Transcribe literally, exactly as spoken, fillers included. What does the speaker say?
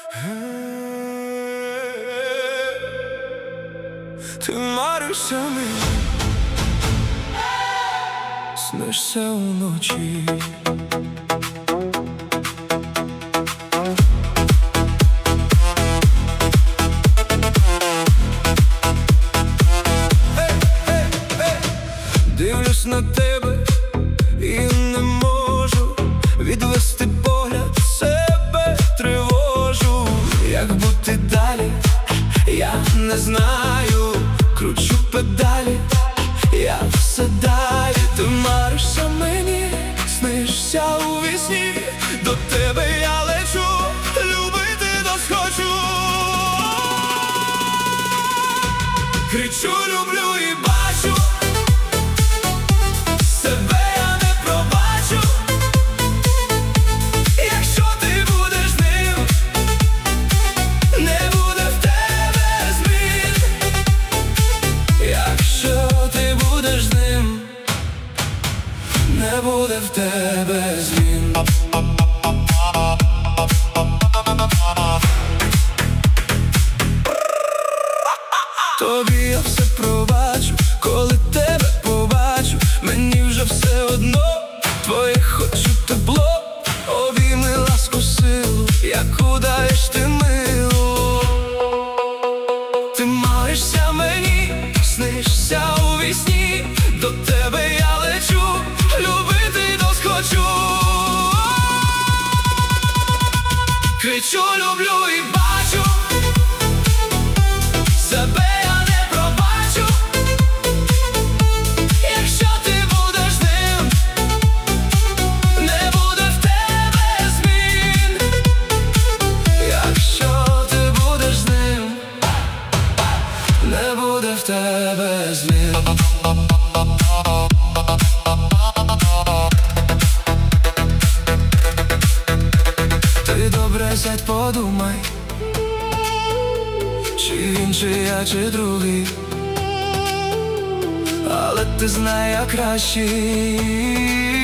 Ти маришся мені, снишся уночі. Дивлюсь на тебе і не можу відвести погляд, себе тривожу. Як бути далі, я не знаю. Кручу педалі, я все далі. Ти маришся мені, снишся у вісні. До тебе я лечу, любити досхочу. Кричу, люблю і бачу, себе я не пробачу. Якщо ти будеш з ним, не буде в тебе змін. Якщо ти будеш з ним, не буде в тебе змін. Тобі я все пробачу, коли тебе побачу. Мені вже все одно, твоє хочу тепло, обійми ласку, силу, яку даєш ти милу. Ти маришся мені, снишся у вісні. До тебе я лечу, любити досхочу. Кричу, люблю і бачу, себе я не пробачу. Якщо ти будеш з ним, не буде в тебе змін. Якщо ти будеш з ним, не буде в тебе змін. Ти добре сядь, подумай, чи він, чи я, чи другий. Але ти знай, я кращий.